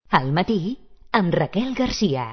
Al matí, amb Raquel Garcia.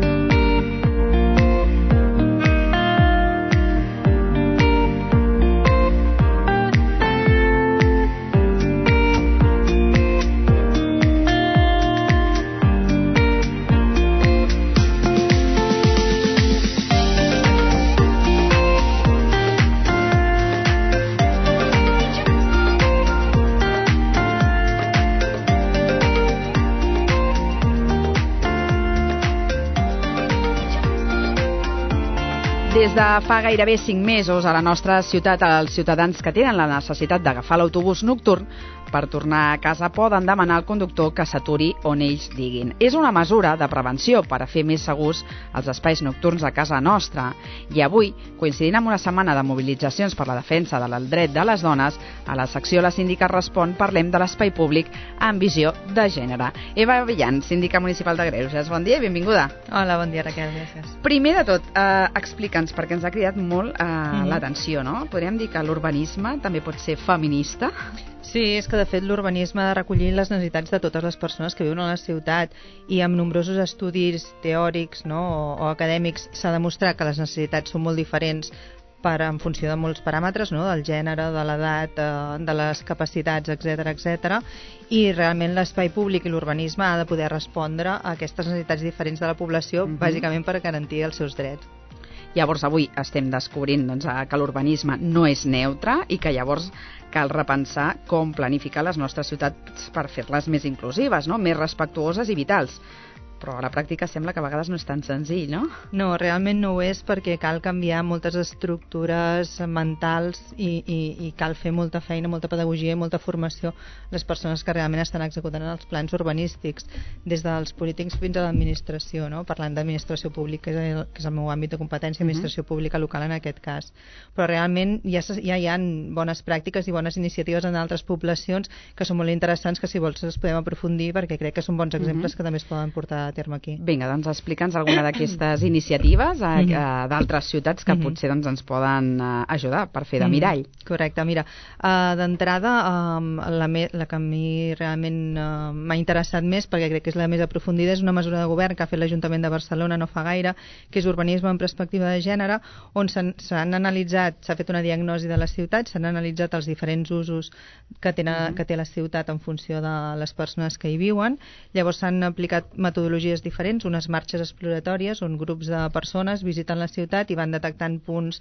Des de fa gairebé 5 mesos a la nostra ciutat, els ciutadans que tenen la necessitat d'agafar l'autobús nocturn per tornar a casa poden demanar al conductor que s'aturi on ells diguin. És una mesura de prevenció per a fer més segurs els espais nocturns a casa nostra. I avui, coincidint amb una setmana de mobilitzacions per la defensa del dret de les dones, a la secció La Síndica Respon parlem de l'espai públic amb visió de gènere. Eva Villan, síndica municipal de Greuges, bon dia i benvinguda. Hola, bon dia, Raquel, gràcies. Primer de tot, explica'ns, perquè ens ha cridat molt l'atenció, no? Podríem dir que l'urbanisme també pot ser feminista? Sí, és que de fet l'urbanisme ha de recollir les necessitats de totes les persones que viuen a la ciutat i amb nombrosos estudis teòrics, no, o acadèmics s'ha demostrat que les necessitats són molt diferents en funció de molts paràmetres, no? Del gènere, de l'edat, de les capacitats, etc. I realment l'espai públic i l'urbanisme ha de poder respondre a aquestes necessitats diferents de la població, bàsicament per garantir els seus drets. Llavors avui estem descobrint que l'urbanisme no és neutre i que llavors cal repensar com planificar les nostres ciutats per fer-les més inclusives, no? Més respectuoses i vitals. Però a la pràctica sembla que a vegades no és tan senzill, no? No, realment no ho és, perquè cal canviar moltes estructures mentals i cal fer molta feina, molta pedagogia i molta formació a les persones que realment estan executant els plans urbanístics, des dels polítics fins a l'administració, no? Parlant d'administració pública, que és el meu àmbit de competència, administració pública local en aquest cas. Però realment ja hi ha bones pràctiques i bones iniciatives en altres poblacions que són molt interessants, que si vols les podem aprofundir, perquè crec que són bons exemples que també es poden portar a terme aquí. Vinga, doncs explica'ns alguna d'aquestes iniciatives d'altres ciutats que potser ens poden ajudar per fer de mirall. Correcte, mira, d'entrada la que a mi realment m'ha interessat més, perquè crec que és la més aprofundida, és una mesura de govern que ha fet l'Ajuntament de Barcelona no fa gaire, que és urbanisme en perspectiva de gènere, on s'han analitzat, s'ha fet una diagnosi de la ciutat, s'han analitzat els diferents usos que té la ciutat en funció de les persones que hi viuen, llavors s'han aplicat metodologies diferents, unes marxes exploratòries on grups de persones visiten la ciutat i van detectant punts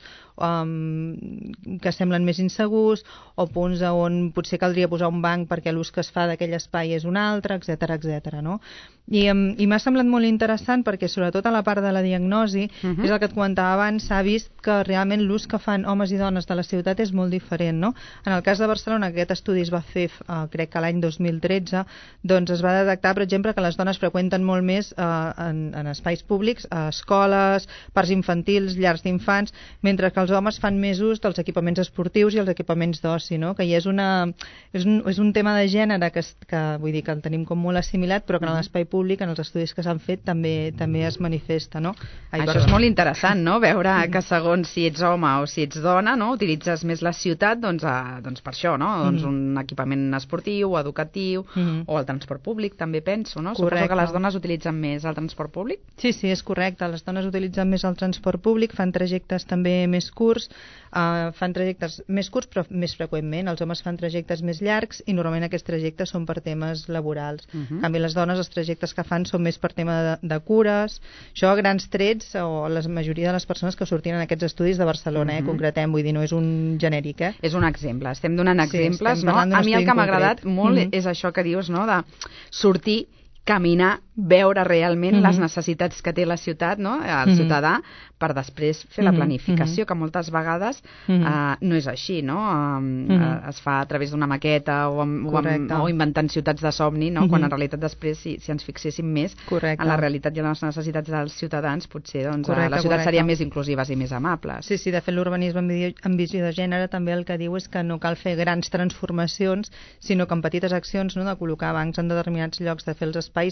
que semblen més insegurs o punts on potser caldria posar un banc perquè l'ús que es fa d'aquell espai és un altre, etc. No? I m'ha semblat molt interessant perquè sobretot a la part de la diagnosi, és el que et comentava abans, s'ha vist que realment l'ús que fan homes i dones de la ciutat és molt diferent. No? En el cas de Barcelona, aquest estudi es va fer crec que l'any 2013, doncs es va detectar, per exemple, que les dones freqüenten molt més en espais públics, escoles, parcs infantils, llars d'infants, mentre que els homes fan més ús dels equipaments esportius i els equipaments d'oci, no? Que ja és un tema de gènere que vull dir que el tenim com molt assimilat, però que en l'espai públic, en els estudis que s'han fet, també es manifesta, no? Això és molt interessant, no? Veure que segons si ets home o si ets dona, no? Utilitzes més la ciutat, doncs per això, no? Doncs un equipament esportiu o educatiu o el transport públic, també penso, no? Suposo que les dones utilitzen més el transport públic? Sí, és correcte. Les dones utilitzen més el transport públic, fan trajectes també més curts, fan trajectes més curts però més freqüentment. Els homes fan trajectes més llargs i normalment aquests trajectes són per temes laborals. En canvi, les dones, els trajectes que fan són més per tema de cures. Això a grans trets, o la majoria de les persones que sortien en aquests estudis de Barcelona, concretem, vull dir, no és un genèric. És un exemple. Estem donant exemples, no? A mi el que m'ha agradat molt és això que dius, no? De sortir, caminar, veure realment les necessitats que té la ciutat, no? El ciutadà, per després fer la planificació, que moltes vegades no és així, no? Es fa a través d'una maqueta o inventant ciutats de somni, no? Quan en realitat després, si ens fixéssim més en la realitat i en les necessitats dels ciutadans, potser les ciutats serien més inclusives i més amables. Sí, de fet l'urbanisme en visió de gènere també el que diu és que no cal fer grans transformacions, sinó que en petites accions, no? De col·locar bancs en determinats llocs, de fer els espais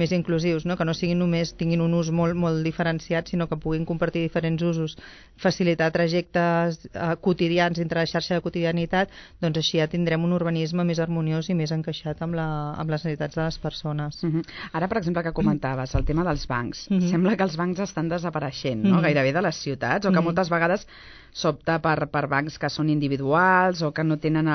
més inclusius, no? Que no siguin només tinguin un ús molt, molt diferenciat, sinó que puguin compartir diferents usos, facilitar trajectes quotidians dintre la xarxa de quotidianitat, doncs així ja tindrem un urbanisme més harmoniós i més encaixat amb les necessitats de les persones. Ara, per exemple, que comentaves el tema dels bancs. Sembla que els bancs estan desapareixent, no? Gairebé de les ciutats, o que moltes vegades s'opta per bancs que són individuals o que no tenen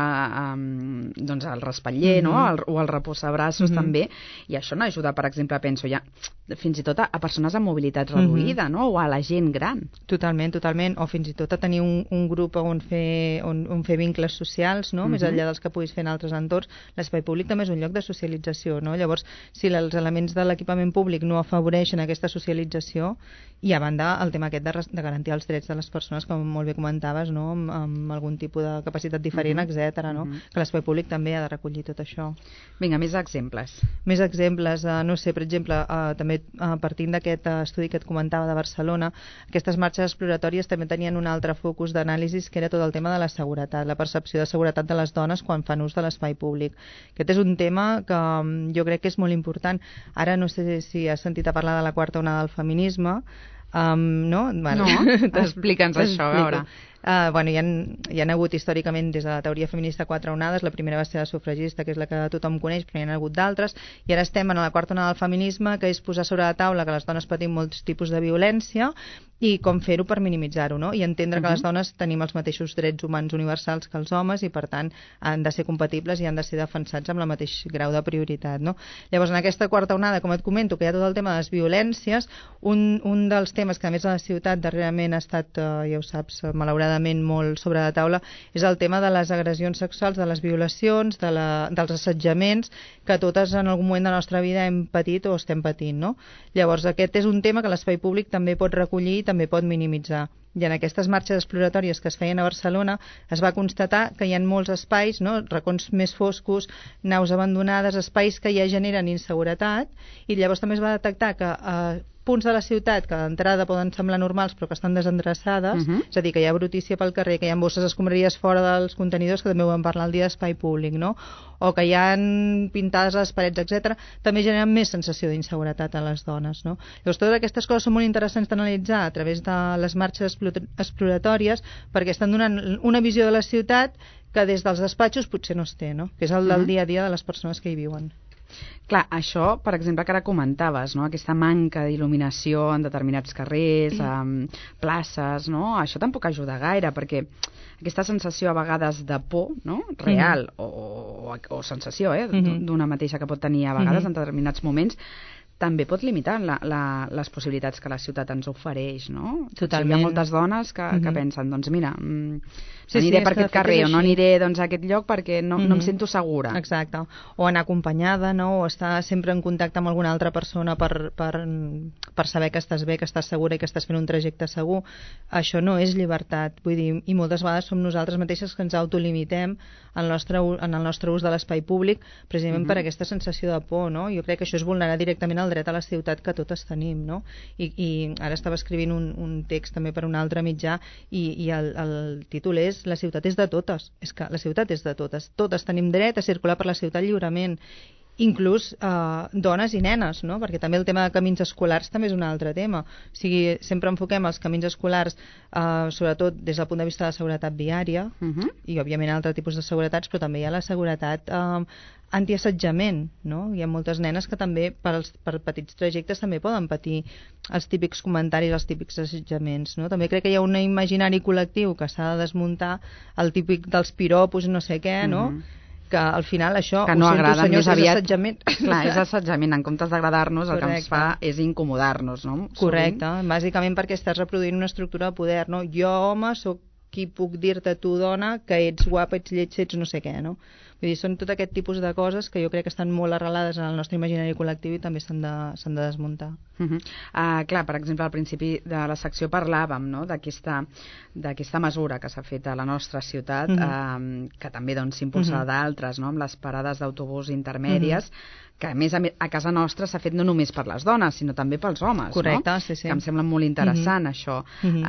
doncs el respatller, no? O el reposabraços també, i això no ajuda, per exemple, penso ja fins i tot a persones amb mobilitat reduïda, no? O a la gent gran. Totalment, o fins i tot a tenir un grup on fer vincles socials, no? Més enllà dels que puguis fer en altres entorns. L'espai públic també és un lloc de socialització, no? Llavors, si els elements de l'equipament públic no afavoreixen aquesta socialització, i a banda el tema aquest de garantir els drets de les persones, com molt bé comentaves, no? Amb algun tipus de capacitat diferent, etc. No? Que l'espai públic també ha de recollir tot això. Vinga, més exemples. Més exemples, no sé, per exemple, també partint d'aquest estudi que et comentava de Barcelona, aquestes marxes exploratòries també tenien un altre focus d'anàlisi, que era tot el tema de la seguretat, la percepció de seguretat de les dones quan fan ús de l'espai públic. Aquest és un tema que jo crec que és molt important. Ara no sé si has sentit a parlar de la quarta onada del feminisme, no? Vale. No, explica'ns això, a veure. Bueno, hi ha hagut històricament des de la teoria feminista 4 onades. La primera va ser la sufragista, que és la que tothom coneix, però hi ha hagut d'altres, i ara estem en la quarta onada del feminisme, que és posar sobre la taula que les dones patim molts tipus de violència i com fer-ho per minimitzar-ho, no? I entendre que les dones tenim els mateixos drets humans universals que els homes i per tant han de ser compatibles i han de ser defensats amb el mateix grau de prioritat, no? Llavors, en aquesta quarta onada, com et comento, que hi ha tot el tema de les violències, un dels temes que a més a la ciutat darrerament ha estat, ja ho saps, malauradament molt sobre la taula, és el tema de les agressions sexuals, de les violacions, dels assetjaments, que totes en algun moment de la nostra vida hem patit o estem patint, no? Llavors, aquest és un tema que l'espai públic també pot recollir i també pot minimitzar. I en aquestes marxes exploratòries que es feien a Barcelona es va constatar que hi ha molts espais, no? Racons més foscos, naus abandonades, espais que ja generen inseguretat, i llavors també es va detectar que punts de la ciutat que d'entrada poden semblar normals però que estan desendreçades, és a dir, que hi ha brutícia pel carrer, que hi ha bosses escombraries fora dels contenidors, que també ho vam parlar el dia d'espai públic, no? O que hi ha pintades a les parets, etc., també generen més sensació d'inseguretat a les dones, no? Llavors, totes aquestes coses són molt interessants d'analitzar a través de les marxes exploratòries, perquè estan donant una visió de la ciutat que des dels despatxos potser no es té, no? Que és el del dia a dia de les persones que hi viuen. Clar, això, per exemple, que ara comentaves, no? Aquesta manca d'il·luminació en determinats carrers, places, no? Això tampoc ajuda gaire, perquè aquesta sensació a vegades de por, no? Real, o sensació, d'una mateixa que pot tenir a vegades en determinats moments, també pot limitar les possibilitats que la ciutat ens ofereix, no? Totalment. Hi ha moltes dones que pensen, doncs mira, aniré per aquest carrer o no aniré a aquest lloc perquè no em sento segura. Exacte. O anar acompanyada, no? O estar sempre en contacte amb alguna altra persona per saber que estàs bé, que estàs segura i que estàs fent un trajecte segur. Això no és llibertat. Vull dir, i moltes vegades som nosaltres mateixes que ens autolimitem en el nostre ús de l'espai públic precisament per aquesta sensació de por, no? Jo crec que això és vulnerar directament el dret a la ciutat que totes tenim, no? I ara estava escrivint un text també per un altre mitjà i el títol és La ciutat és de totes. És que la ciutat és de totes. Totes tenim dret a circular per la ciutat lliurement, inclús dones i nenes, no? Perquè també el tema de camins escolars també és un altre tema. O sigui, sempre enfoquem els camins escolars sobretot des del punt de vista de la seguretat viària i òbviament altres tipus de seguretats, però també hi ha la seguretat antiassetjament, no? Hi ha moltes nenes que també per petits trajectes també poden patir els típics comentaris, els típics assetjaments, no? També crec que hi ha un imaginari col·lectiu que s'ha de desmuntar, el típic dels piropos i no sé què, no? Que al final això, que no agrada, senyors, més aviat, és assetjament. Clar, és assetjament. En comptes d'agradar-nos, el que ens fa és incomodar-nos, no? Correcte, bàsicament perquè estàs reproduint una estructura de poder, no? Jo, home, sóc qui puc dir-te tu, dona, que ets guapa, ets lleig, ets no sé què, no? Vull dir, són tot aquest tipus de coses que jo crec que estan molt arrelades en el nostre imaginari col·lectiu i també s'han de desmuntar. Clar, per exemple, al principi de la secció parlàvem, no?, d'aquesta mesura que s'ha fet a la nostra ciutat, que també s'impulsa d'altres, no?, amb les parades d'autobús intermèdies, que a més a casa nostra s'ha fet no només per les dones, sinó també pels homes. Correcte, no? Sí. Que em sembla molt interessant, això.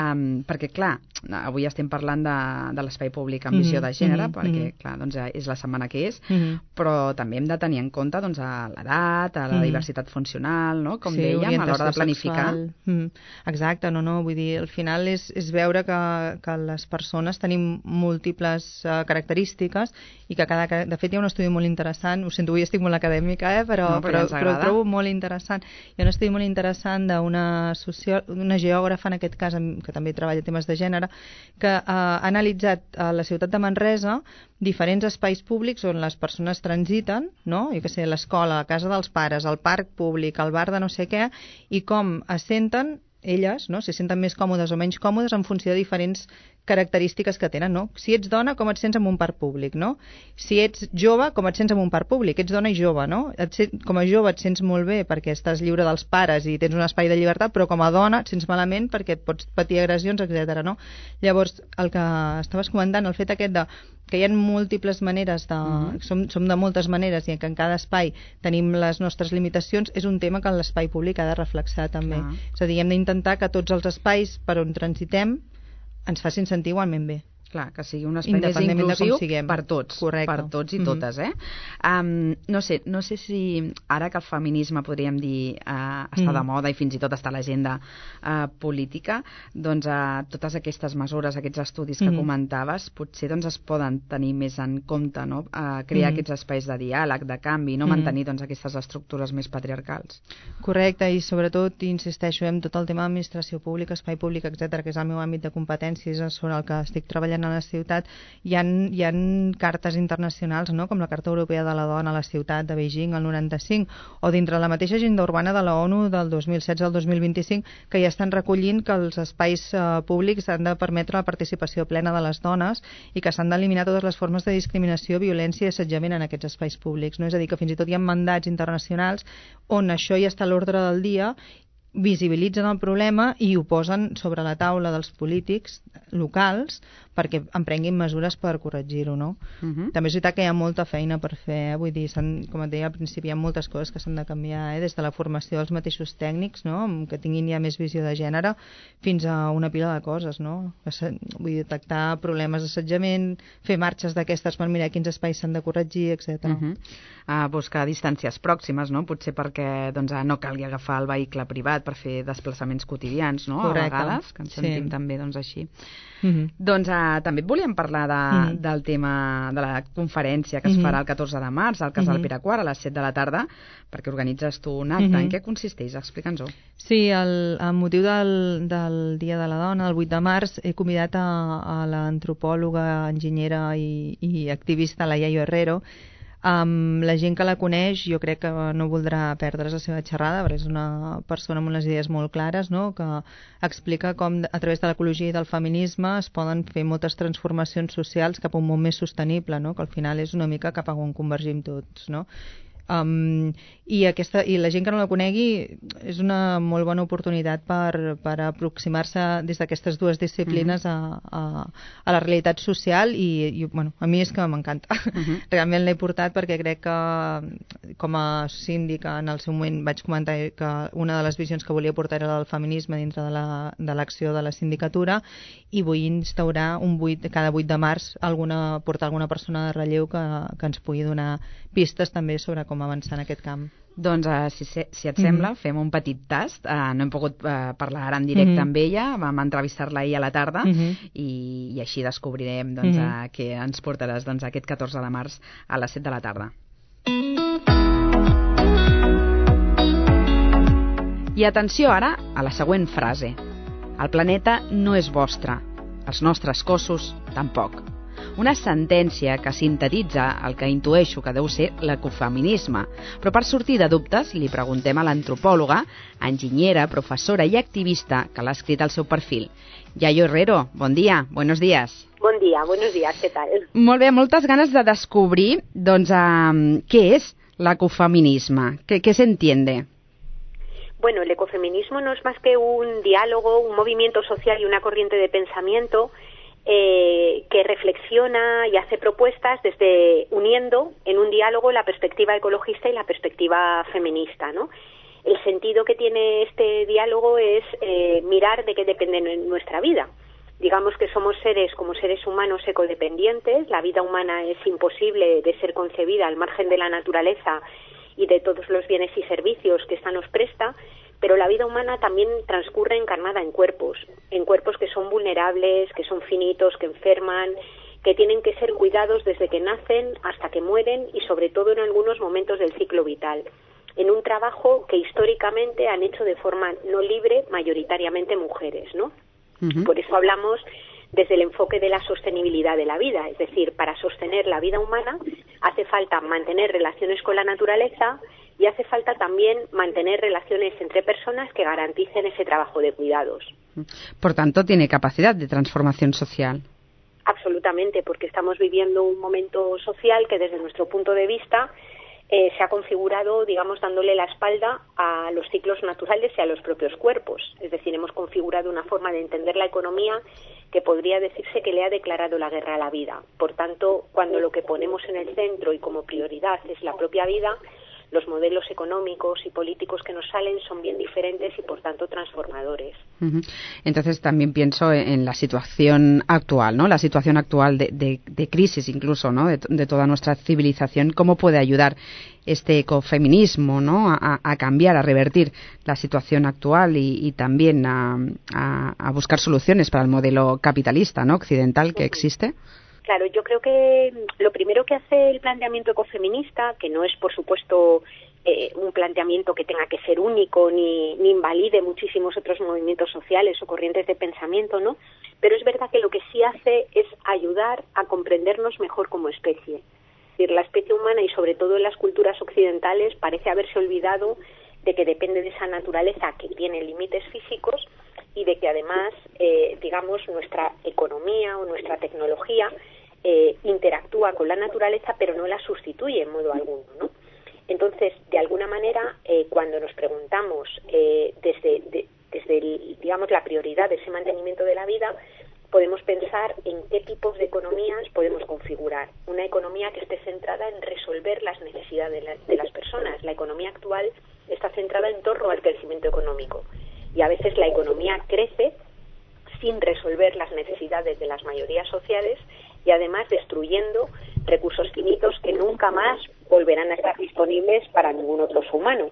Perquè, clar, avui estem parlant de l'espai públic amb visió de gènere, perquè, clar, doncs és la setmana setmana que és, però també hem de tenir en compte doncs, l'edat, la diversitat funcional, no? Com dèiem, a l'hora de planificar. Exacte, vull dir, al final és veure que les persones tenim múltiples característiques i que de fet hi ha un estudi molt interessant, ho sento, avui estic molt acadèmica, però ho trobo molt interessant. Hi ha un estudi molt interessant d'una geògrafa, en aquest cas, que també treballa temes de gènere, que ha analitzat a la ciutat de Manresa diferents espais públics on les persones transiten, no? Jo què sé, l'escola, la casa dels pares, el parc públic, el bar de no sé què, i com es senten elles, no? Si senten més còmodes o menys còmodes en funció de diferents característiques que tenen, no? Si ets dona, com et sents en un parc públic, no? Si ets jove, com et sents en un parc públic? Ets dona i jove, no? Com a jove et sents molt bé perquè estàs lliure dels pares i tens un espai de llibertat, però com a dona et sents malament perquè pots patir agressions, etc. no? Llavors, el que estaves comentant, el fet aquest que hi ha múltiples maneres som de moltes maneres i que en cada espai tenim les nostres limitacions, és un tema que l'espai públic ha de reflexar també. És a dir, hem d'intentar que tots els espais per on transitem ens facin sentir igualment bé. Clar, que sigui un espai més inclusiu per tots. Correcte. Per tots i totes, no sé si ara que el feminisme, podríem dir, està de moda i fins i tot està a l'agenda política, doncs totes aquestes mesures, aquests estudis que comentaves, potser doncs, es poden tenir més en compte, no? Crear aquests espais de diàleg, de canvi, no mantenir doncs, aquestes estructures més patriarcals. Correcte, i sobretot, insisteixo, en tot el tema d'administració pública, espai públic, etc., que és el meu àmbit de competències sobre el que estic treballant a la ciutat, hi ha cartes internacionals, no? Com la Carta Europea de la Dona a la ciutat de Beijing, el 95, o dintre la mateixa agenda urbana de la ONU del 2016 al 2025, que ja estan recollint que els espais públics han de permetre la participació plena de les dones i que s'han d'eliminar totes les formes de discriminació, violència i assetjament en aquests espais públics. No? És a dir, que fins i tot hi ha mandats internacionals on això ja està a l'ordre del dia, visibilitzen el problema i ho posen sobre la taula dels polítics locals perquè emprenguin mesures per corregir-ho, no? També és veritat que hi ha molta feina per fer, vull dir, com et deia al principi, hi ha moltes coses que s'han de canviar, des de la formació dels mateixos tècnics, no? Que tinguin ja més visió de gènere, fins a una pila de coses, no? Vull dir, detectar problemes d'assetjament, fer marxes d'aquestes per mirar quins espais s'han de corregir, etc. Buscar distàncies pròximes, no? Potser perquè doncs, no calgui agafar el vehicle privat per fer desplaçaments quotidians, no? Correcte. A vegades, que ens sentim també doncs, així. Doncs també et volíem parlar del tema de la conferència que es farà el 14 de març al Casal Pere IV a les 7 de la tarda, perquè organitzes tu un acte. En què consisteix? Explica'ns-ho. Sí, amb motiu del Dia de la Dona, el 8 de març, he convidat a l'antropòloga, enginyera i activista la Yayo Herrero. La gent que la coneix jo crec que no voldrà perdre's la seva xerrada, perquè és una persona amb unes idees molt clares, no? Que explica com a través de l'ecologia i del feminisme es poden fer moltes transformacions socials cap a un món més sostenible, no? Que al final és una mica cap a on convergim tots, no? I la gent que no la conegui és una molt bona oportunitat per aproximar-se des d'aquestes dues disciplines a la realitat social i bueno, a mi és que m'encanta. Realment l'he portat perquè crec que com a síndic en el seu moment vaig comentar que una de les visions que volia portar era el feminisme dintre de l'acció de la sindicatura i vull instaurar cada 8 de març portar alguna persona de relleu que ens pugui donar pistes també sobre com avançar en aquest camp. Doncs, si et sembla, fem un petit tast. No hem pogut parlar ara en directe amb ella, vam entrevistar-la ahir a la tarda i així descobrirem què ens portaràs aquest 14 de març a les 7 de la tarda. I atenció ara a la següent frase. El planeta no és vostre, els nostres cossos tampoc. Una sentència que sintetitza el que intueixo que deu ser l'ecofeminisme. Però per sortir de dubtes li preguntem a l'antropòloga, enginyera, professora i activista que l'ha escrit al seu perfil. Yayo Herrero, bon dia, buenos días. Bon dia, buenos días, ¿qué tal? Molt bé, moltes ganes de descobrir què és l'ecofeminisme, què se entiende. Bueno, el ecofeminismo no es más que un diálogo, un movimiento social y una corriente de pensamiento que reflexiona y hace propuestas desde uniendo en un diálogo la perspectiva ecologista y la perspectiva feminista, ¿no? El sentido que tiene este diálogo es mirar de qué depende nuestra vida Digamos que somos seres, como seres humanos, ecodependientes. La vida humana es imposible de ser concebida al margen de la naturaleza y de todos los bienes y servicios que ésta nos presta, pero la vida humana también transcurre encarnada en cuerpos que son vulnerables, que son finitos, que enferman, que tienen que ser cuidados desde que nacen hasta que mueren y sobre todo en algunos momentos del ciclo vital, en un trabajo que históricamente han hecho de forma no libre mayoritariamente mujeres, ¿no? Uh-huh. Por eso hablamos desde el enfoque de la sostenibilidad de la vida, es decir, para sostener la vida humana hace falta mantener relaciones con la naturaleza y hace falta también mantener relaciones entre personas que garanticen ese trabajo de cuidados. Por tanto, tiene capacidad de transformación social. Absolutamente, porque estamos viviendo un momento social que desde nuestro punto de vista se ha configurado, digamos, dándole la espalda a los ciclos naturales y a los propios cuerpos. Es decir, hemos configurado una forma de entender la economía que podría decirse que le ha declarado la guerra a la vida. Por tanto, cuando lo que ponemos en el centro y como prioridad es la propia vida, los modelos económicos y políticos que nos salen son bien diferentes y, por tanto, transformadores. Uh-huh. Entonces, también pienso en la situación actual, ¿no? La situación actual de crisis, incluso, ¿no? De toda nuestra civilización. ¿Cómo puede ayudar este ecofeminismo, ¿no? a cambiar, a revertir la situación actual y también a buscar soluciones para el modelo capitalista, ¿no? Occidental que existe? Claro, yo creo que lo primero que hace el planteamiento ecofeminista, que no es, por supuesto, un planteamiento que tenga que ser único ni invalide muchísimos otros movimientos sociales o corrientes de pensamiento, ¿no? Pero es verdad que lo que sí hace es ayudar a comprendernos mejor como especie. Es decir, la especie humana y sobre todo en las culturas occidentales parece haberse olvidado de que depende de esa naturaleza que tiene límites físicos y de que además, digamos, nuestra economía o nuestra tecnología interactúa con la naturaleza, pero no la sustituye en modo alguno, ¿no? Entonces, de alguna manera, cuando nos preguntamos desde digamos, la prioridad de ese mantenimiento de la vida, podemos pensar en qué tipos de economías podemos configurar. Una economía que esté centrada en resolver las necesidades de las personas. La economía actual está centrada en torno al crecimiento económico y a veces la economía crece sin resolver las necesidades de las mayorías sociales y además destruyendo recursos finitos que nunca más volverán a estar disponibles para ningún otro humano.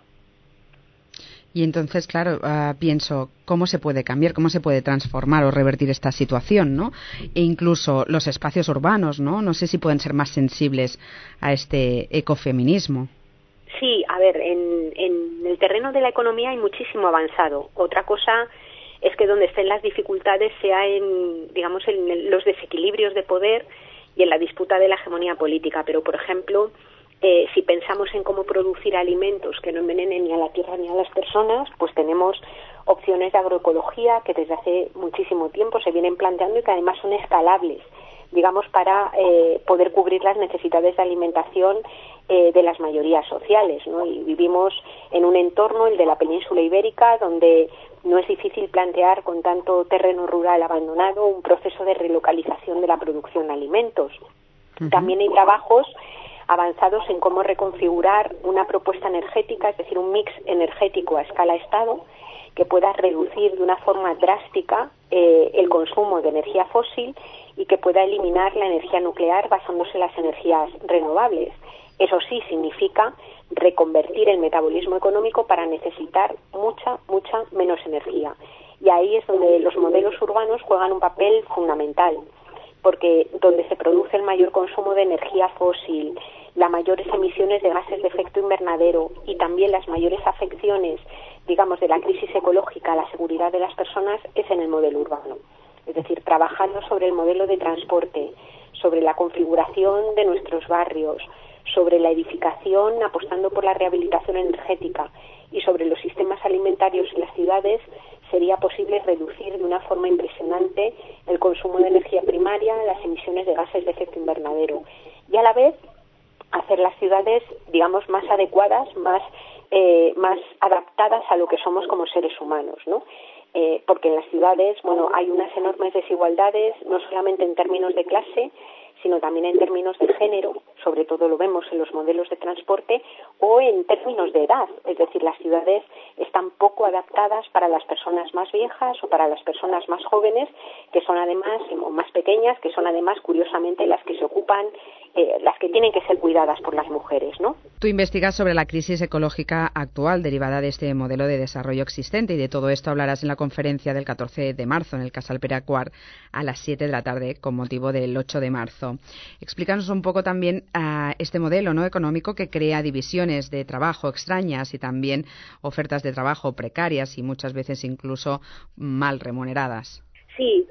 Y entonces, claro, pienso, ¿cómo se puede cambiar, cómo se puede transformar o revertir esta situación, ¿no? E incluso los espacios urbanos, ¿no? No sé si pueden ser más sensibles a este ecofeminismo. Sí, a ver, en el terreno de la economía hay muchísimo avanzado. Otra cosa es que donde estén las dificultades sea en los desequilibrios de poder y en la disputa de la hegemonía política. Pero, por ejemplo, si pensamos en cómo producir alimentos que no envenenen ni a la tierra ni a las personas, pues tenemos opciones de agroecología que desde hace muchísimo tiempo se vienen planteando y que además son escalables, digamos, para poder cubrir las necesidades de alimentación de las mayorías sociales, ¿no? Y vivimos en un entorno, el de la península ibérica, donde no es difícil plantear con tanto terreno rural abandonado un proceso de relocalización de la producción de alimentos. Uh-huh. También hay trabajos avanzados en cómo reconfigurar una propuesta energética, es decir, un mix energético a escala Estado, que pueda reducir de una forma drástica el consumo de energía fósil y que pueda eliminar la energía nuclear basándose en las energías renovables. Eso sí significa reconvertir el metabolismo económico para necesitar mucha menos energía. Y ahí es donde los modelos urbanos juegan un papel fundamental, porque donde se produce el mayor consumo de energía fósil, las mayores emisiones de gases de efecto invernadero y también las mayores afecciones, digamos, de la crisis ecológica a la seguridad de las personas es en el modelo urbano. Es decir, trabajando sobre el modelo de transporte, sobre la configuración de nuestros barrios, sobre la edificación, apostando por la rehabilitación energética y sobre los sistemas alimentarios en las ciudades, sería posible reducir de una forma impresionante el consumo de energía primaria, las emisiones de gases de efecto invernadero y a la vez hacer las ciudades, digamos, más adecuadas, más adaptadas a lo que somos como seres humanos, ¿no? Porque en las ciudades, bueno, hay unas enormes desigualdades, no solamente en términos de clase, sino también en términos de género, sobre todo lo vemos en los modelos de transporte, o en términos de edad, es decir, las ciudades están poco adaptadas pensadas para las personas más viejas o para las personas más jóvenes, que son además, o más pequeñas, que son además, curiosamente, las que se ocupan, las que tienen que ser cuidadas por las mujeres, ¿no? Tú investigas sobre la crisis ecológica actual derivada de este modelo de desarrollo existente, y de todo esto hablarás en la conferencia del 14 de marzo en el Casal Pere-Quart a las 7 de la tarde con motivo del 8 de marzo. Explícanos un poco también este modelo, ¿no?, económico, que crea divisiones de trabajo extrañas y también ofertas de trabajo precarias y muchas veces incluso mal remuneradas. Sí,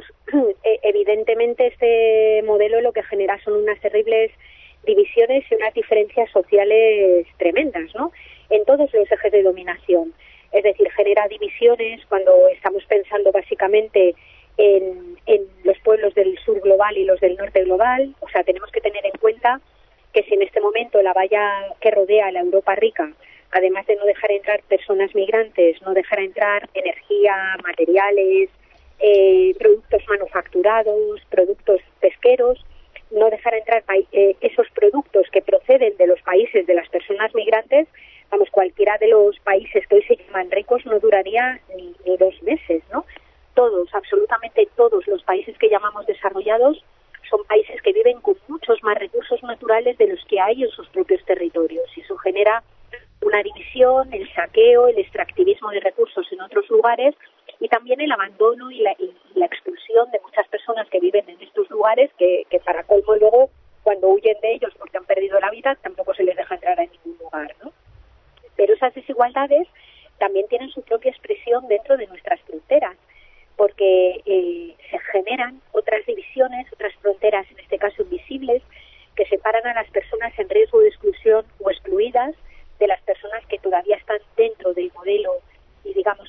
evidentemente este modelo lo que genera son unas terribles divisiones y unas diferencias sociales tremendas, ¿no?, en todos los ejes de dominación. Es decir, genera divisiones cuando estamos pensando básicamente en los pueblos del sur global y los del norte global. O sea, tenemos que tener en cuenta que si en este momento la valla que rodea a la Europa rica, además de no dejar entrar personas migrantes, no dejar entrar energía, materiales, productos manufacturados, productos pesqueros, no dejar entrar esos productos que proceden de los países de las personas migrantes, cualquiera de los países que hoy se llaman ricos no duraría ni 2 meses, ¿no? Todos, absolutamente todos los países que llamamos desarrollados son países que viven con muchos más recursos naturales de los que hay en sus propios territorios, y eso genera una división, el saqueo, el extractivismo de recursos en otros lugares, y también el abandono y la expulsión de muchas personas que viven en estos lugares, que para colmo luego, cuando huyen de ellos porque han perdido la vida, tampoco se les deja entrar a ningún lugar, ¿no? Pero esas desigualdades también tienen su propia expresión dentro de nuestras fronteras, porque se generan otras divisiones, otras fronteras, en este caso invisibles, que separan a las personas en riesgo de exclusión o excluidas de las personas que todavía están dentro del modelo y, digamos,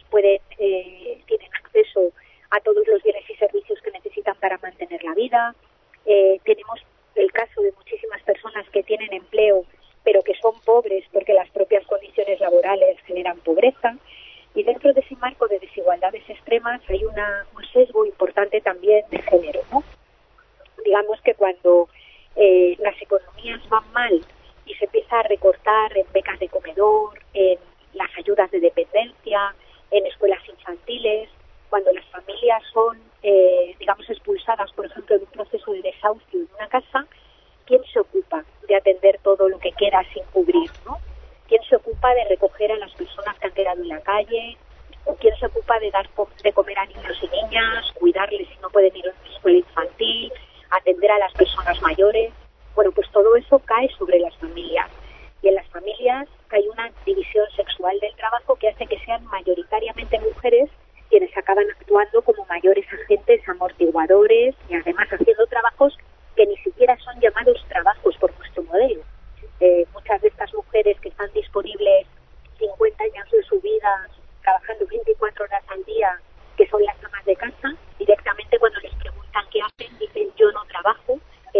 tienen acceso a todos los bienes y servicios que necesitan para mantener la vida. Tenemos el caso de muchísimas personas que tienen empleo pero que son pobres porque las propias condiciones laborales generan pobreza. Y dentro de ese marco de desigualdades extremas hay un sesgo importante también de género, ¿no? Digamos que cuando las economías van mal y se empieza a recortar en becas de comedor, en las ayudas de dependencia, en escuelas infantiles, cuando las familias son, expulsadas, por ejemplo, de un proceso de desahucio en una casa, ¿quién se ocupa de atender todo lo que queda sin cubrir, ¿no? ¿Quién se ocupa de recoger a las personas que han quedado en la calle? ¿O quién se ocupa de dar de comer a niños y niñas, cuidarles si no pueden ir a una escuela infantil, atender a las personas mayores? Bueno, pues todo eso cae sobre las familias. Y en las familias hay una división sexual del trabajo que hace que sean mayoritariamente mujeres quienes acaban actuando como mayores agentes amortiguadores y además haciendo trabajos que ni siquiera son llamados trabajos por nuestro modelo. Muchas de estas mujeres que están disponibles 50 años de su vida trabajando 24 horas al día, que son las amas de casa, directamente cuando les preguntan qué hacen, dicen yo no trabajo,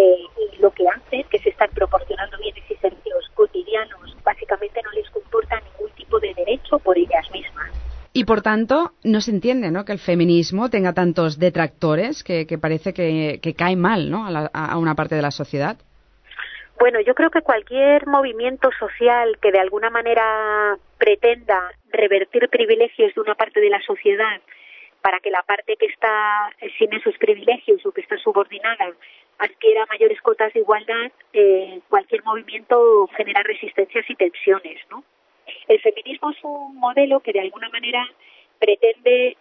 y lo que hacen, que es estar proporcionando bienes y servicios cotidianos, básicamente no les comporta ningún tipo de derecho por ellas mismas. Y por tanto, no se entiende, ¿no?, que el feminismo tenga tantos detractores, que parece que cae mal, ¿no?, a una parte de la sociedad. Bueno, yo creo que cualquier movimiento social que de alguna manera pretenda revertir privilegios de una parte de la sociedad para que la parte que está sin esos privilegios o que está subordinada adquiera mayores cotas de igualdad, cualquier movimiento genera resistencias y tensiones, ¿no? El feminismo es un modelo que de alguna manera pretende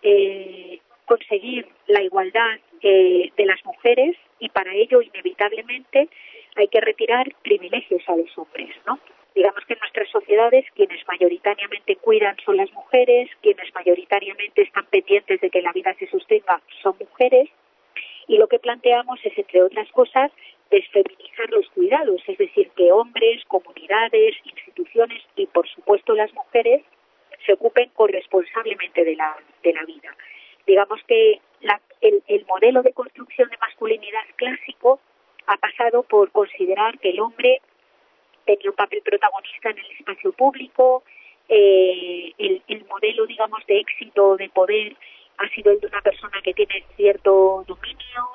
conseguir la igualdad de las mujeres, y para ello inevitablemente hay que retirar privilegios a los hombres, ¿no? Digamos que en nuestras sociedades quienes mayoritariamente cuidan son las mujeres, quienes mayoritariamente están pendientes de que la vida se sostenga son mujeres, y lo que planteamos es, entre otras cosas, desfeminizar los cuidados, es decir, que hombres, comunidades, instituciones y, por supuesto, las mujeres se ocupen corresponsablemente de la vida. Digamos que el modelo de construcción de masculinidad clásico ha pasado por considerar que el hombre tenía un papel protagonista en el espacio público, el modelo, digamos, de éxito, de poder, ha sido el de una persona que tiene cierto dominio,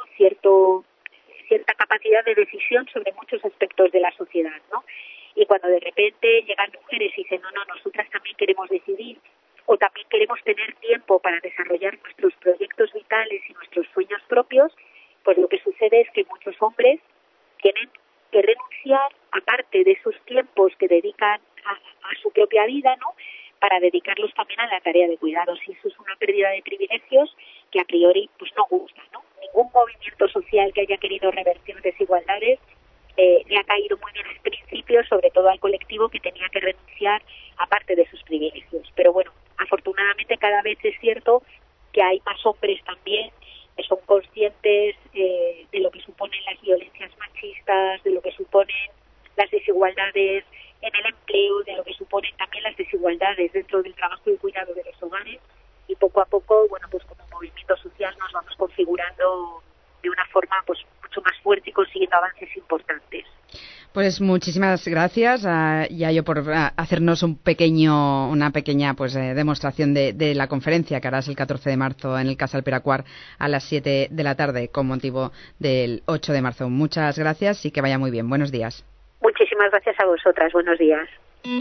cierta capacidad de decisión sobre muchos aspectos de la sociedad, ¿no? Y cuando de repente llegan mujeres y dicen, no, nosotras también queremos decidir o también queremos tener tiempo para desarrollar nuestros proyectos vitales y nuestros sueños propios, pues lo que sucede es que muchos hombres tienen que renunciar a parte de esos tiempos que dedican a su propia vida, ¿no?, para dedicarlos también a la tarea de cuidados. Y eso es una pérdida de privilegios que a priori pues no gusta, ¿no? Ningún movimiento social que haya querido revertir desigualdades le ha caído muy bien el principio, sobre todo al colectivo que tenía que renunciar a parte de sus privilegios. Pero bueno, afortunadamente cada vez es cierto que hay más hombres también que son conscientes de lo que suponen las violencias machistas, de lo que suponen las desigualdades en el empleo, de lo que suponen también las desigualdades dentro del trabajo y cuidado de los hogares, y poco a poco, bueno, pues como movimiento social nos vamos configurando de una forma pues mucho más fuerte y consiguiendo avances importantes. Pues muchísimas gracias, Yayo, por hacernos una pequeña pues demostración de la conferencia que harás el 14 de marzo en el Casal Peraquart a las 7 de la tarde con motivo del 8 de marzo. Muchas gracias y que vaya muy bien. Buenos días. Muchísimas gracias a vosotras. Buenos días.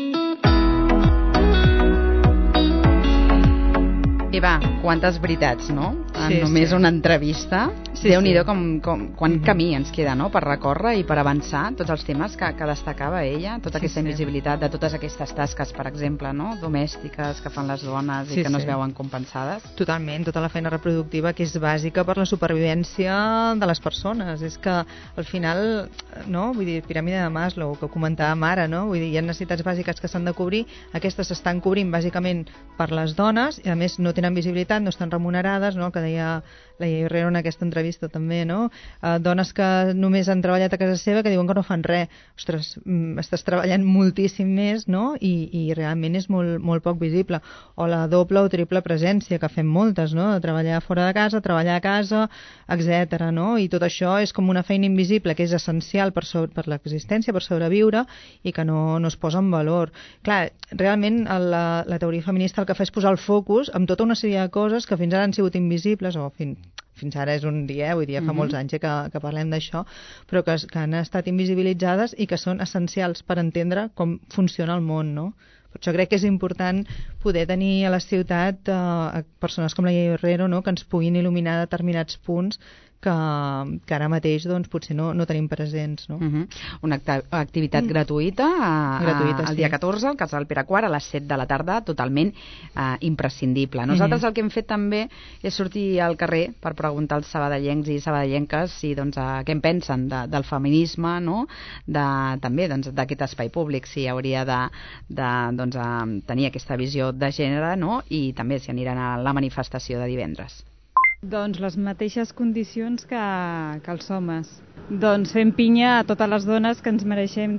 Eva, quantes veritats, no? Sí, només sí. Una entrevista. Sí, Déu-n'hi-do sí. quant camí ens queda, no?, per recórrer i per avançar tots els temes que destacava ella, tota aquesta invisibilitat de totes aquestes tasques, per exemple, no?, domèstiques que fan les dones i que no es veuen compensades. Totalment, tota la feina reproductiva que és bàsica per la supervivència de les persones. És que al final, no, vull dir, piràmide de Maslow, que comentàvem ara, no? Vull dir, hi ha necessitats bàsiques que s'han de cobrir, aquestes s'estan cobrint bàsicament per les dones i a més no tenen visibilitat, no estan remunerades, no?, que deia la Yayo Herrero en aquesta entrevista també, no? Dones que només han treballat a casa seva que diuen que no fan res. Ostres, estàs treballant moltíssim més, no? I realment és molt, molt poc visible. O la doble o triple presència, que fem moltes, no? De treballar fora de casa, treballar a casa, etc. no? I tot això és com una feina invisible que és essencial per l'existència, per sobreviure, i que no es posa en valor. Clar, realment la teoria feminista el que fa és posar el focus en tota una sèrie de coses que fins ara han sigut invisibles, o fins ara és un dia, vull dir, fa molts anys que parlem d'això, però que han estat invisibilitzades i que són essencials per entendre com funciona el món, no? Per això crec que és important poder tenir a la ciutat persones com la Yayo Herrero, no?, que ens puguin il·luminar determinats punts que ara mateix doncs, potser no tenim presents. No? Una activitat gratuïta, el dia 14 al Casal Peraquart a les 7 de la tarda, totalment imprescindible. Nosaltres el que hem fet també és sortir al carrer per preguntar als sabadellencs i sabadellenques què en pensen del feminisme, no? També d'aquest espai públic, si hauria de tenir aquesta visió de gènere, no? I també si aniran a la manifestació de divendres. Doncs les mateixes condicions que els homes. Doncs fem pinya a totes les dones que ens mereixem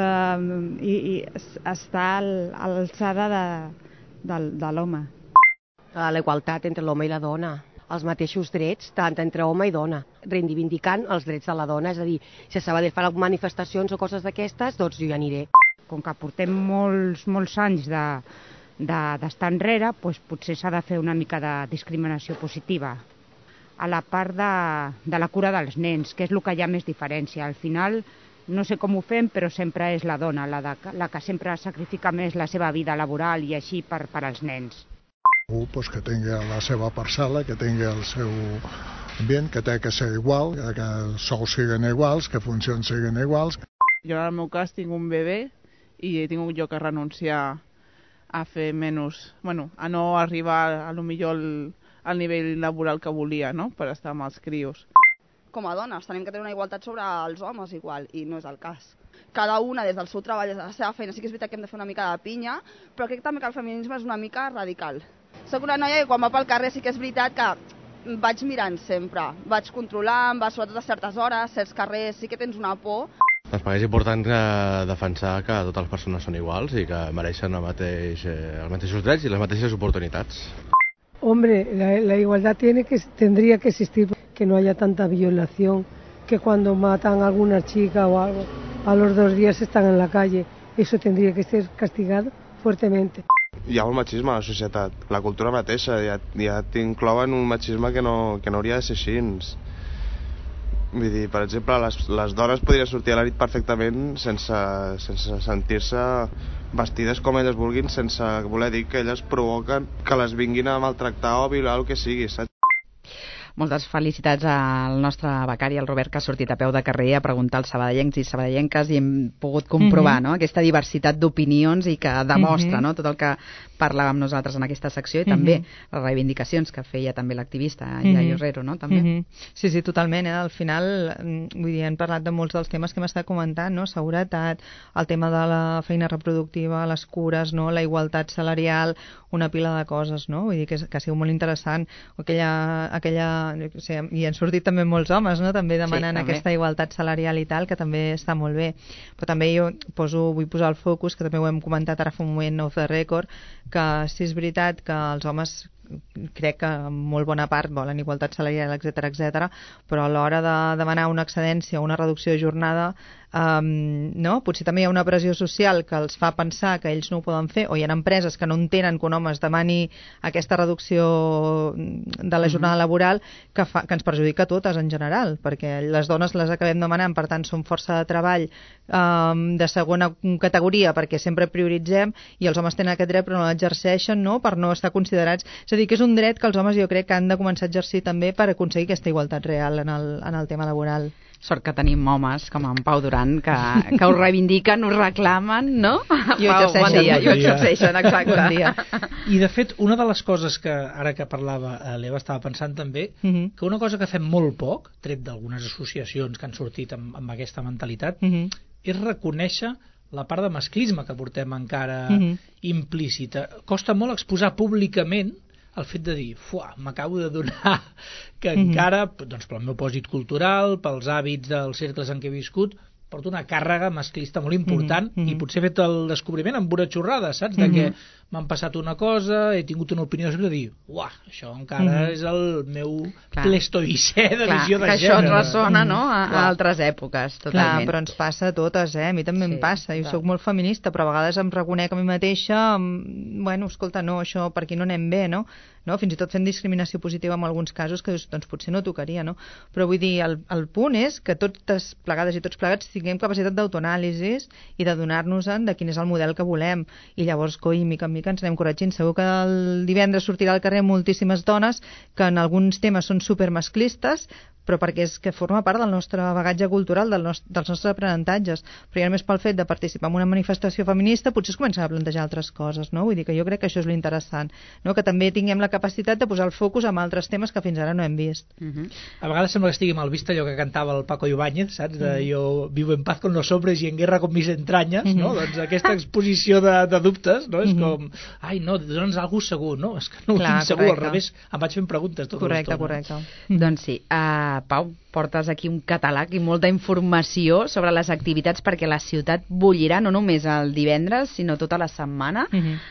i estar a l'alçada de l'home. La igualtat entre l'home i la dona, els mateixos drets tant entre home i dona, reivindicant els drets de la dona, és a dir, si a Sabadell fan manifestacions o coses d'aquestes, doncs jo hi aniré. Com que portem molts anys d'estar enrere, doncs potser s'ha de fer una mica de discriminació positiva a la part de la cura dels nens, que és el que hi ha més diferència. Al final, no sé com ho fem, però sempre és la dona la que sempre sacrifica més la seva vida laboral i així per als nens. Pues que tingui la seva parcel·la, que tingui el seu ambient, que té que ser igual, que els sous siguin iguals, que funcions siguin iguals. Jo en el meu cas tinc un bebè i he tingut jo que renunciar a fer menys, a no arribar a lo millor al nivell laboral que volia, no?, per estar amb els crios. Com a dones tenim que tenir una igualtat sobre els homes igual, i no és el cas. Cada una des del seu treball, des de la seva feina, sí que és veritat que hem de fer una mica de pinya, però crec també que el feminisme és una mica radical. Soc una noia que quan va pel carrer sí que és veritat que vaig mirant sempre, vaig controlant, sobretot a certes hores, certs carrers, sí que tens una por. Doncs perquè és important defensar que totes les persones són iguals i que mereixen els mateixos drets i les mateixes oportunitats. Hombre, la igualdad tendría que existir, que no haya tanta violación, que cuando matan a alguna chica o algo, a los 2 días están en la calle. Eso tendría que ser castigado fuertemente. Hi ha el machisme a la societat, la cultura mateixa, ja t'inclouen un machisme que no hauria de ser així. Vull dir, per exemple, les dones podrien sortir a la nit perfectament sense sentir-se vestides com elles vulguin, sense voler dir que elles provoquen que les vinguin a maltractar o violar el que sigui, saps? Moltes felicitats al nostre becari, el Robert, que ha sortit a peu de carrer a preguntar als sabadellencs i sabadellenques i hem pogut comprovar no? Aquesta diversitat d'opinions i que demostra no? Tot el que parlàvem nosaltres en aquesta secció i també les reivindicacions que feia també l'activista Iaio Herrero, no? També. Sí, totalment. Al final, vull dir, hem parlat de molts dels temes que hem estat comentant, no? Seguretat, el tema de la feina reproductiva, les cures, no? La igualtat salarial, una pila de coses, no? Vull dir que ha sigut molt interessant. Aquella i han sortit també molts homes, no? També demanant aquesta igualtat salarial i tal, que també està molt bé. Però també jo vull posar el focus, que també ho hem comentat ara fa un moment off the record, que sí és veritat que els homes crec que en molt bona part volen igualtat salarial, etc, però a l'hora de demanar una excedència o una reducció de jornada no? Potser també hi ha una pressió social que els fa pensar que ells no ho poden fer, o hi ha empreses que no entenen que un home es demani aquesta reducció de la jornada laboral que ens perjudica a totes en general, perquè les dones les acabem demanant, per tant som força de treball de segona categoria perquè sempre prioritzem, i els homes tenen aquest dret però no l'exerceixen, no? Per no estar considerats. És a dir, que és un dret que els homes jo crec que han de començar a exercir també per aconseguir aquesta igualtat real en el tema laboral. Sort que tenim homes com en Pau Duran que ho reivindiquen, ho reclamen, no? I ho exerceixen. Bon dia, i ho exerceixen, exacte. Bon dia. I de fet, una de les coses que ara que parlava l'Eva estava pensant també, que una cosa que fem molt poc, tret d'algunes associacions que han sortit amb aquesta mentalitat, és reconèixer la part de masclisme que portem encara implícita. Costa molt exposar públicament el fet de dir, m'acabo de donar que encara, doncs pel meu pòsit cultural, pels hàbits dels cercles en què he viscut, porto una càrrega masclista molt important i potser he fet el descobriment amb una xorrada, saps? De que m'han passat una cosa, he tingut una opinió de dir, això encara és el meu pleistocè de visió de gènere. Que això et ressona, no?, a altres èpoques, totalment. Clar, però ens passa a totes, a mi també em passa. Jo soc molt feminista, però a vegades em reconec a mi mateixa, bueno, escolta, no, això per aquí no anem bé, no? Fins i tot fent discriminació positiva en alguns casos que doncs potser no tocaria, no? Però vull dir, el punt és que totes plegades i tots plegats tinguem capacitat d'autoanàlisi i de donar-nos-en de quin és el model que volem, i llavors, mica en mica ens anem corregint. Segur que el divendres sortirà al carrer moltíssimes dones que en alguns temes són supermasclistes, però perquè és que forma part del nostre bagatge cultural, dels nostres aprenentatges. Però ja només pel fet de participar en una manifestació feminista potser es comencen a plantejar altres coses, no? Vull dir que jo crec que això és l'interessant, no? Que també tinguem la capacitat de posar el focus en altres temes que fins ara no hem vist. A vegades sembla que estigui mal vist allò que cantava el Paco Ibáñez, saps? De jo vivo en paz con los hombres y en guerra con mis entrañas, no? Doncs aquesta exposició de dubtes, no? És com, ai, no, dona'ns algú segur, no? És que no ho tinc segur, al revés, em vaig fent preguntes tota l'estona. Correcte. Doncs sí, Pau, portes aquí un catàleg i molta informació sobre les activitats perquè la ciutat bullirà no només el divendres, sinó tota la setmana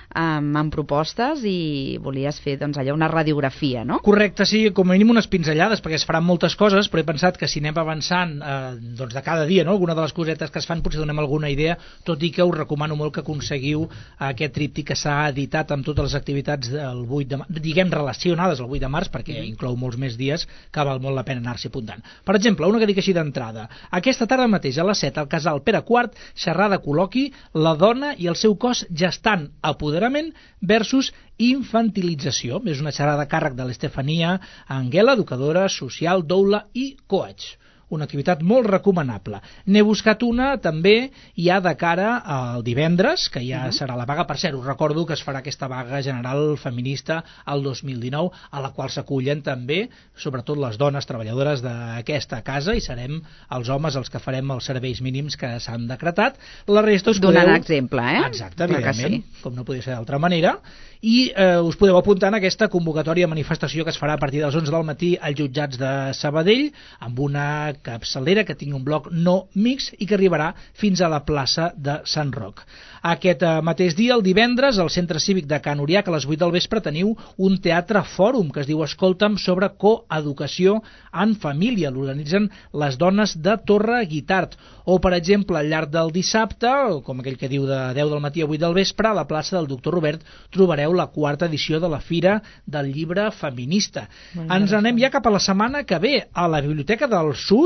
amb propostes, i volies fer doncs allà una radiografia, no? Correcte, sí, com a mínim unes pinzellades, perquè es faran moltes coses, però he pensat que si anem avançant doncs de cada dia, no? Alguna de les cosetes que es fan potser donem alguna idea, tot i que us recomano molt que aconseguiu aquest tríptic que s'ha editat amb totes les activitats del 8 de març, diguem relacionades al 8 de març, perquè inclou molts més dies que val molt la pena anar-s'hi apuntant. Per exemple, una que dic així d'entrada, aquesta tarda mateix a les 7 al casal Pere IV, xerrada col·loqui La dona i el seu cos gestant, apoderament versus infantilització. És una xerrada a càrrec de l'Estefania Anguela, educadora social, doula i coach. Una activitat molt recomanable. N'he buscat una també ja de cara al divendres, que ja serà la vaga. Per cert, us recordo que es farà aquesta vaga general feminista el 2019, a la qual s'acullen també, sobretot les dones treballadores d'aquesta casa, i serem els homes els que farem els serveis mínims que s'han decretat. La resta us podeu... Donant exemple, Exacte, evidentment, com no podia ser d'altra manera. I us podeu apuntar en aquesta convocatòria manifestació que es farà a partir dels 11 del matí als jutjats de Sabadell, amb una capçalera que tingui un bloc no mix i que arribarà fins a la plaça de Sant Roc. Aquest mateix dia, el divendres, al Centre Cívic de Can Uriac, a les 8 del vespre, teniu un teatre fòrum que es diu Escolta'm, sobre coeducació en família. L'organitzen les dones de Torre Guitart. O, per exemple, al llarg del dissabte, com aquell que diu de 10 del matí a 8 del vespre, a la plaça del Doctor Robert trobareu la 4ª edició de la Fira del Llibre Feminista. Ens anem ja cap a la setmana que ve. A la Biblioteca del Sud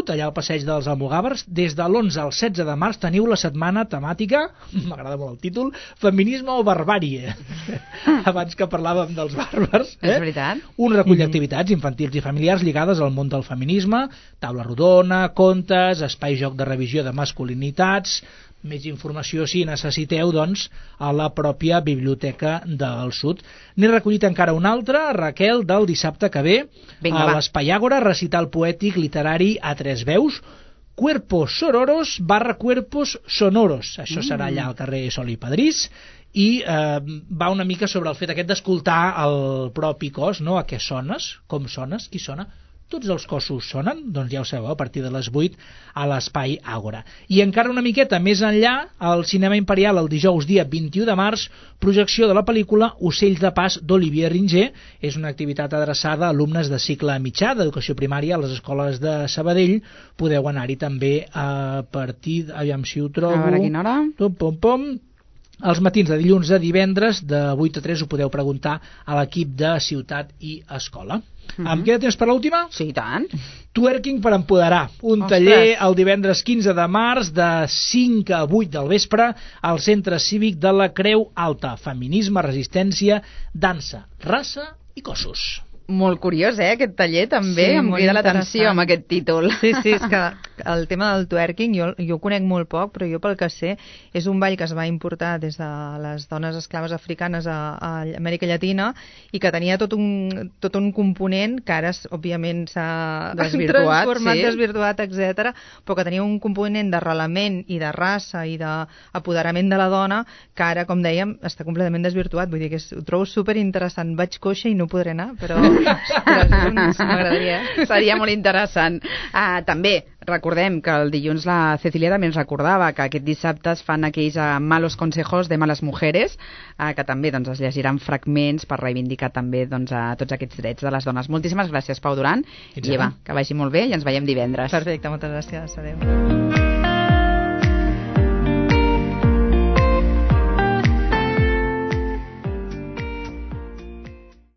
Sud, allà al passeig dels Almogàvers. Des de l'11 al 16 de març teniu la setmana temàtica, m'agrada molt el títol, Feminisme o Barbàrie. Abans que parlàvem dels bàrbars. És veritat. Un recull d'activitats infantils i familiars lligades al món del feminisme, taula rodona, contes, espai joc de revisió de masculinitats. Més informació, si necessiteu, doncs, a la pròpia Biblioteca del Sud. N'he recollit encara una altra, Raquel, del dissabte que ve. Vinga, a l'Espai Àgora, recital poètic literari a 3 veus, Cuerpos Sororos / Cuerpos Sonoros. Això serà allà al carrer Sol i Padrís, i va una mica sobre el fet aquest d'escoltar el propi cos, no? A què sones, com sones, qui sona. Tots els cossos sonen, doncs ja ho sabeu, a partir de les 8 a l'Espai Àgora. I encara una miqueta més enllà, al Cinema Imperial, el dijous dia 21 de març, projecció de la pel·lícula Ocells de pas d'Olivier Ringer. És una activitat adreçada a alumnes de cicle mitjà d'educació primària a les escoles de Sabadell. Podeu anar-hi també a partir, aviam si ho trobo... A veure a quina hora? Pom. Els matins de dilluns a divendres, de 8 a 3, ho podeu preguntar a l'equip de Ciutat i Escola. Em queda temps per l'última? Sí, i tant. Twerking per empoderar. Un taller el divendres 15 de març de 5 a 8 del vespre al Centre Cívic de la Creu Alta. Feminisme, resistència, dansa, raça i cossos. Molt curiós, aquest taller també, Sí, em molt crida l'atenció interessant. amb aquest títol. Sí, és que el tema del twerking jo ho conec molt poc, però jo pel que sé és un ball que es va importar des de les dones esclaves africanes a Amèrica Llatina i que tenia tot un component que ara òbviament s'ha transformat, desvirtuat, etc, però que tenia un component d'arrelament i de raça i d'apoderament de la dona que ara, com dèiem, està completament desvirtuat. Vull dir que ho trobo superinteressant. Vaig coixa i no podré anar, però m'agradaria. Seria molt interessant. També recordem que el dilluns la Cecilia també ens recordava que aquest dissabte es fan aquells malos consejos de malas mujeres, que també es llegiran fragments per reivindicar també a tots aquests drets de les dones. Moltíssimes gràcies, Pau Duran, i Eva, que vagi molt bé i ens veiem divendres. Perfecte, moltes gràcies. Adéu.